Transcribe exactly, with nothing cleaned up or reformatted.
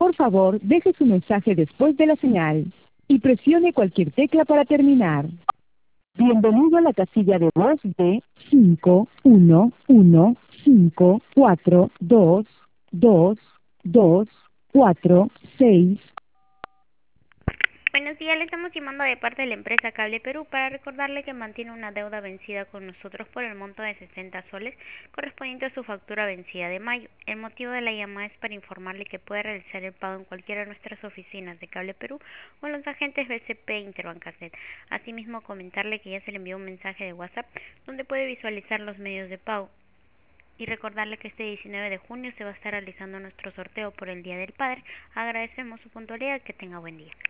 Por favor, deje su mensaje después de la señal y presione cualquier tecla para terminar. Bienvenido a la casilla de voz de cinco uno uno cinco cuatro dos dos dos cuatro seis. Buenos días, le estamos llamando de parte de la empresa Cable Perú para recordarle que mantiene una deuda vencida con nosotros por el monto de sesenta soles correspondiente a su factura vencida de mayo. El motivo de la llamada es para informarle que puede realizar el pago en cualquiera de nuestras oficinas de Cable Perú o en los agentes B C P e Interbancaset. Asimismo, comentarle que ya se le envió un mensaje de WhatsApp donde puede visualizar los medios de pago. Y recordarle que este diecinueve de junio se va a estar realizando nuestro sorteo por el Día del Padre. Agradecemos su puntualidad, que tenga buen día.